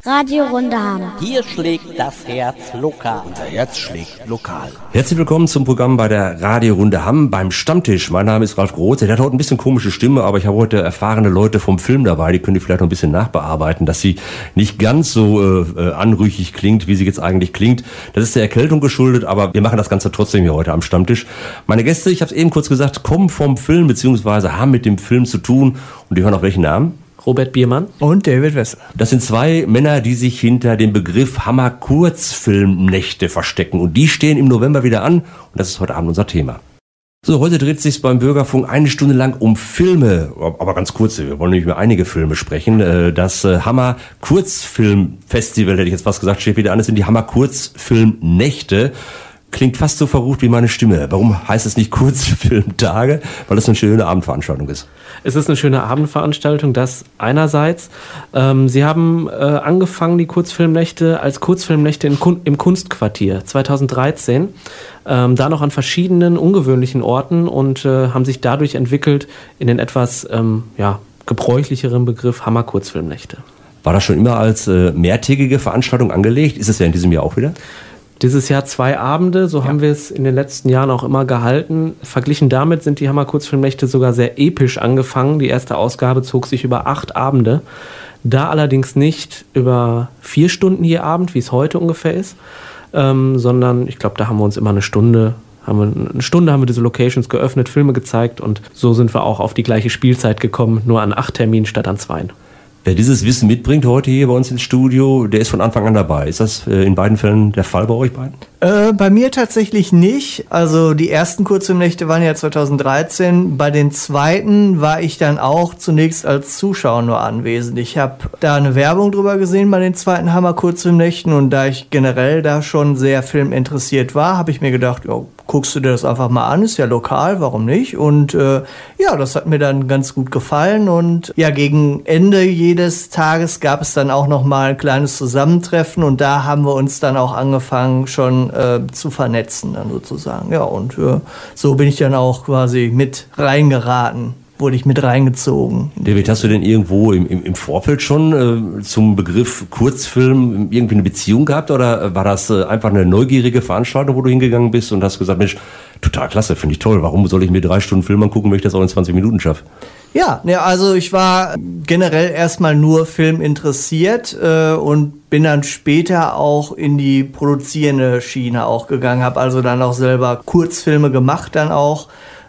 Radio Runde Hamm. Hier schlägt das Herz lokal. Unser Herz schlägt lokal. Herzlich willkommen zum Programm bei der Radio Runde Hamm beim Stammtisch. Mein Name ist Ralf Groth. Der hat heute ein bisschen komische Stimme, aber ich habe heute erfahrene Leute vom Film dabei. Die können die vielleicht noch ein bisschen nachbearbeiten, dass sie nicht ganz so anrüchig klingt, wie sie jetzt eigentlich klingt. Das ist der Erkältung geschuldet, aber wir machen das Ganze trotzdem hier heute am Stammtisch. Meine Gäste, ich habe es eben kurz gesagt, kommen vom Film beziehungsweise haben mit dem Film zu tun. Und die hören auf welchen Namen? Robert Biermann und David Wessel. Das sind zwei Männer, die sich hinter dem Begriff Hammer Kurzfilmnächte verstecken. Und die stehen im November wieder an. Und das ist heute Abend unser Thema. So, heute dreht sich beim Bürgerfunk 1 Stunde lang um Filme. Aber ganz kurze, wir wollen nicht über einige Filme sprechen. Das Hammer Kurzfilmfestival, hätte ich jetzt fast gesagt, steht wieder an. Das sind die Hammer Kurzfilmnächte. Klingt fast so verrucht wie meine Stimme. Warum heißt es nicht Kurzfilmtage? Weil das eine schöne Abendveranstaltung ist. Es ist eine schöne Abendveranstaltung, das einerseits. Sie haben angefangen, die Kurzfilmnächte, als Kurzfilmnächte im Kunstquartier 2013. Da noch an verschiedenen ungewöhnlichen Orten und haben sich dadurch entwickelt in den etwas gebräuchlicheren Begriff Hammer Kurzfilmnächte. War das schon immer als mehrtägige Veranstaltung angelegt? Ist es ja in diesem Jahr auch wieder? Dieses Jahr 2 Abende, so haben wir es in den letzten Jahren auch immer gehalten. Verglichen damit sind die Hammer Kurzfilmnächte sogar sehr episch angefangen. Die erste Ausgabe zog sich über 8 Abende. Da allerdings nicht über 4 Stunden je Abend, wie es heute ungefähr ist, sondern ich glaube, da haben wir uns immer eine Stunde haben wir diese Locations geöffnet, Filme gezeigt und so sind wir auch auf die gleiche Spielzeit gekommen, nur an 8 Terminen statt an 2. Wer dieses Wissen mitbringt heute hier bei uns ins Studio, der ist von Anfang an dabei. Ist das in beiden Fällen der Fall bei euch beiden? Bei mir tatsächlich nicht. Also die ersten Kurzfilmnächte waren ja 2013. Bei den zweiten war ich dann auch zunächst als Zuschauer nur anwesend. Ich habe da eine Werbung drüber gesehen bei den zweiten Hammer Kurzfilmnächten und da ich generell da schon sehr filminteressiert war, habe ich mir gedacht, guckst du dir das einfach mal an, ist ja lokal, warum nicht? Und das hat mir dann ganz gut gefallen und gegen Ende jedes Tages gab es dann auch noch mal ein kleines Zusammentreffen und da haben wir uns dann auch angefangen schon zu vernetzen dann sozusagen. Ja, und so bin ich dann auch quasi mit reingeraten. Wurde ich mit reingezogen. David, hast du denn irgendwo im Vorfeld schon zum Begriff Kurzfilm irgendwie eine Beziehung gehabt oder war das einfach eine neugierige Veranstaltung, wo du hingegangen bist und hast gesagt, Mensch, total klasse, finde ich toll, warum soll ich mir 3 Stunden Film angucken, wenn ich das auch in 20 Minuten schaffe? Ja, also ich war generell erstmal nur Film interessiert und bin dann später auch in die produzierende Schiene auch gegangen, habe also dann auch selber Kurzfilme gemacht dann auch.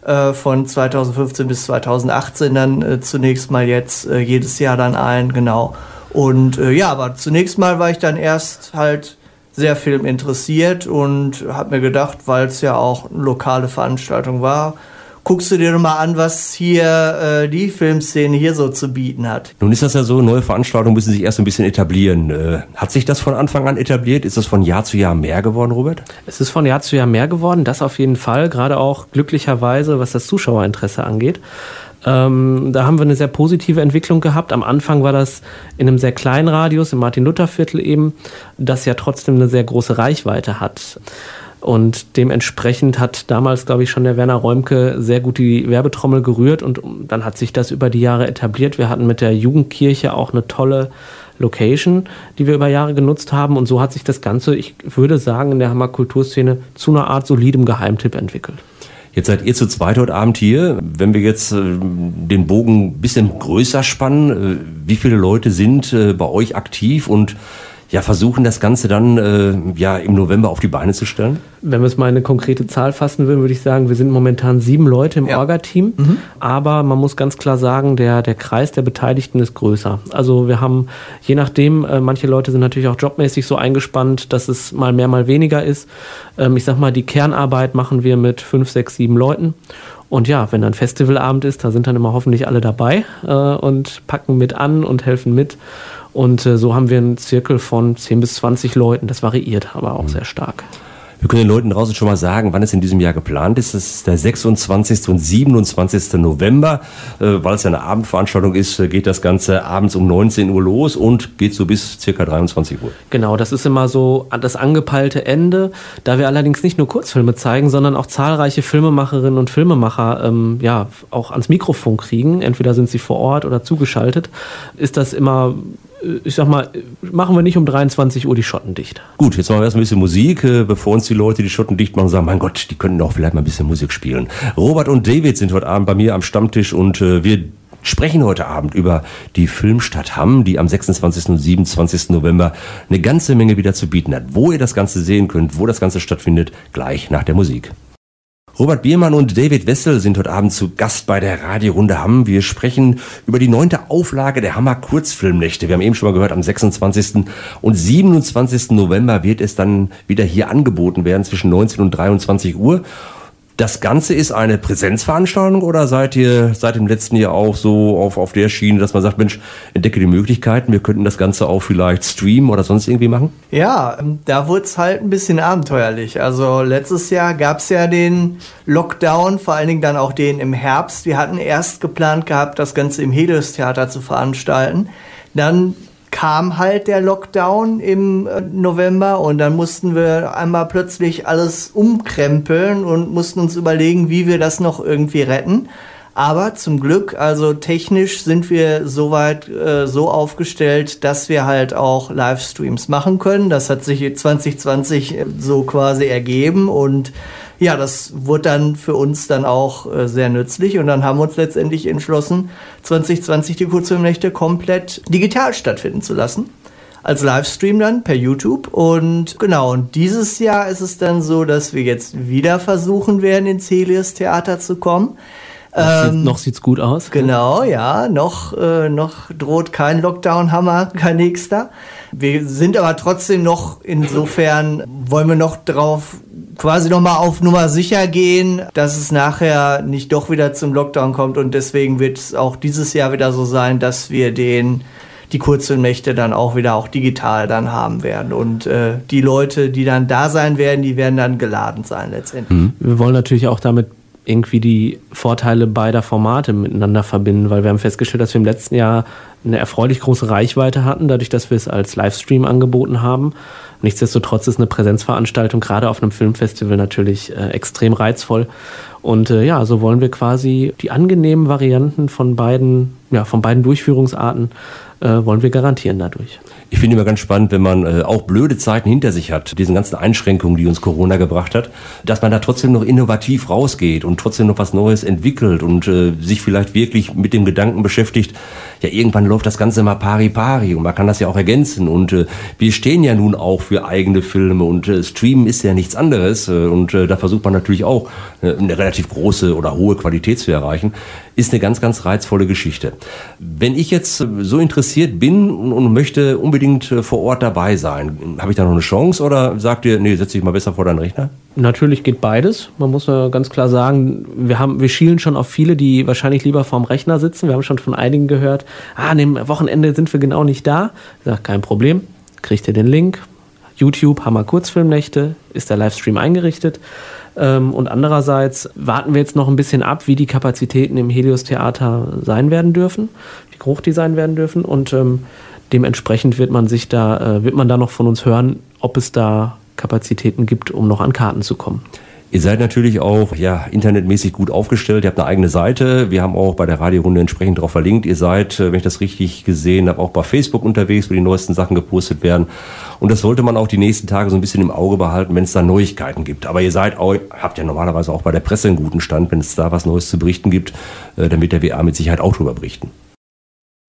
Von 2015 bis 2018 dann zunächst mal jetzt jedes Jahr dann ein, genau. Und aber zunächst mal war ich dann erst halt sehr filminteressiert und habe mir gedacht, weil es ja auch eine lokale Veranstaltung war, guckst du dir doch mal an, was hier die Filmszene hier so zu bieten hat. Nun ist das ja so, neue Veranstaltungen müssen sich erst ein bisschen etablieren. Hat sich das von Anfang an etabliert? Ist das von Jahr zu Jahr mehr geworden, Robert? Es ist von Jahr zu Jahr mehr geworden, das auf jeden Fall, gerade auch glücklicherweise, was das Zuschauerinteresse angeht. Da haben wir eine sehr positive Entwicklung gehabt. Am Anfang war das in einem sehr kleinen Radius, im Martin-Luther-Viertel eben, das ja trotzdem eine sehr große Reichweite hat. Und dementsprechend hat damals, glaube ich, schon der Werner Räumke sehr gut die Werbetrommel gerührt und dann hat sich das über die Jahre etabliert. Wir hatten mit der Jugendkirche auch eine tolle Location, die wir über Jahre genutzt haben und so hat sich das Ganze, ich würde sagen, in der Hammer Kulturszene zu einer Art solidem Geheimtipp entwickelt. Jetzt seid ihr zu zweit heute Abend hier. Wenn wir jetzt den Bogen ein bisschen größer spannen, wie viele Leute sind bei euch aktiv und versuchen das Ganze dann im November auf die Beine zu stellen? Wenn wir es mal eine konkrete Zahl fassen würden, würde ich sagen, wir sind momentan 7 Leute im Orga-Team. Aber man muss ganz klar sagen, der Kreis der Beteiligten ist größer. Also wir haben, je nachdem, manche Leute sind natürlich auch jobmäßig so eingespannt, dass es mal mehr, mal weniger ist. Ich sag mal, die Kernarbeit machen wir mit 5, 6, 7 Leuten. Und wenn dann Festivalabend ist, da sind dann immer hoffentlich alle dabei und packen mit an und helfen mit. Und so haben wir einen Zirkel von 10 bis 20 Leuten. Das variiert aber auch sehr stark. Wir können den Leuten draußen schon mal sagen, wann es in diesem Jahr geplant ist. Das ist der 26. und 27. November. Weil es ja eine Abendveranstaltung ist, geht das Ganze abends um 19 Uhr los und geht so bis ca. 23 Uhr. Genau, das ist immer so das angepeilte Ende. Da wir allerdings nicht nur Kurzfilme zeigen, sondern auch zahlreiche Filmemacherinnen und Filmemacher auch ans Mikrofon kriegen, entweder sind sie vor Ort oder zugeschaltet, ist das immer ich sag mal, machen wir nicht um 23 Uhr die Schotten dicht. Gut, jetzt machen wir erst ein bisschen Musik, bevor uns die Leute die Schotten dicht machen und sagen, mein Gott, die könnten auch vielleicht mal ein bisschen Musik spielen. Robert und David sind heute Abend bei mir am Stammtisch und wir sprechen heute Abend über die Filmstadt Hamm, die am 26. und 27. November eine ganze Menge wieder zu bieten hat. Wo ihr das Ganze sehen könnt, wo das Ganze stattfindet, gleich nach der Musik. Robert Biermann und David Wessel sind heute Abend zu Gast bei der Radiorunde Hamm. Wir sprechen über die 9. Auflage der Hammer Kurzfilmnächte. Wir haben eben schon mal gehört, am 26. und 27. November wird es dann wieder hier angeboten werden zwischen 19 und 23 Uhr. Das Ganze ist eine Präsenzveranstaltung oder seid ihr seit dem letzten Jahr auch so auf der Schiene, dass man sagt, Mensch, entdecke die Möglichkeiten, wir könnten das Ganze auch vielleicht streamen oder sonst irgendwie machen? Ja, da wurde es halt ein bisschen abenteuerlich. Also letztes Jahr gab es ja den Lockdown, vor allen Dingen dann auch den im Herbst. Wir hatten erst geplant gehabt, das Ganze im Helios-Theater zu veranstalten. Dann kam halt der Lockdown im November und dann mussten wir einmal plötzlich alles umkrempeln und mussten uns überlegen, wie wir das noch irgendwie retten. Aber zum Glück, also technisch sind wir soweit so aufgestellt, dass wir halt auch Livestreams machen können. Das hat sich 2020 so quasi ergeben und ja, das wurde dann für uns dann auch sehr nützlich und dann haben wir uns letztendlich entschlossen, 2020 die Kurzfilmnächte komplett digital stattfinden zu lassen. Als Livestream dann per YouTube und genau, und dieses Jahr ist es dann so, dass wir jetzt wieder versuchen werden, ins Helios-Theater zu kommen. Noch sieht's gut aus. Genau, ja, noch droht kein Lockdown-Hammer, kein nächster. Wir sind aber trotzdem noch, insofern wollen wir noch drauf quasi nochmal auf Nummer sicher gehen, dass es nachher nicht doch wieder zum Lockdown kommt und deswegen wird es auch dieses Jahr wieder so sein, dass wir die Kurzfilmnächte dann auch wieder auch digital dann haben werden und die Leute, die dann da sein werden, die werden dann geladen sein letztendlich. Wir wollen natürlich auch damit irgendwie die Vorteile beider Formate miteinander verbinden, weil wir haben festgestellt, dass wir im letzten Jahr eine erfreulich große Reichweite hatten, dadurch, dass wir es als Livestream angeboten haben. Nichtsdestotrotz ist eine Präsenzveranstaltung gerade auf einem Filmfestival natürlich extrem reizvoll. Und so wollen wir quasi die angenehmen Varianten von beiden Durchführungsarten wollen wir garantieren dadurch. Ich finde immer ganz spannend, wenn man auch blöde Zeiten hinter sich hat, diesen ganzen Einschränkungen, die uns Corona gebracht hat, dass man da trotzdem noch innovativ rausgeht und trotzdem noch was Neues entwickelt und sich vielleicht wirklich mit dem Gedanken beschäftigt, ja, irgendwann läuft das Ganze mal pari und man kann das ja auch ergänzen und wir stehen ja nun auch für eigene Filme und Streamen ist ja nichts anderes und da versucht man natürlich auch eine relativ große oder hohe Qualität zu erreichen, ist eine ganz, ganz reizvolle Geschichte. Wenn ich jetzt so interessiert bin und möchte unbedingt vor Ort dabei sein, habe ich da noch eine Chance oder sagt ihr, nee, setz dich mal besser vor deinen Rechner? Natürlich geht beides. Man muss ja ganz klar sagen, wir schielen schon auf viele, die wahrscheinlich lieber vorm Rechner sitzen. Wir haben schon von einigen gehört, an dem Wochenende sind wir genau nicht da. Ich sage, kein Problem, kriegt ihr den Link. YouTube, Hammer Kurzfilmnächte, ist der Livestream eingerichtet. Und andererseits warten wir jetzt noch ein bisschen ab, wie die Kapazitäten im Helios-Theater sein werden dürfen, wie hoch die sein werden dürfen. Und dementsprechend wird man da noch von uns hören, ob es da Kapazitäten gibt, um noch an Karten zu kommen. Ihr seid natürlich auch internetmäßig gut aufgestellt. Ihr habt eine eigene Seite. Wir haben auch bei der Radiorunde entsprechend darauf verlinkt. Ihr seid, wenn ich das richtig gesehen habe, auch bei Facebook unterwegs, wo die neuesten Sachen gepostet werden. Und das sollte man auch die nächsten Tage so ein bisschen im Auge behalten, wenn es da Neuigkeiten gibt. Aber habt ja normalerweise auch bei der Presse einen guten Stand, wenn es da was Neues zu berichten gibt. Dann wird der WA mit Sicherheit auch drüber berichten.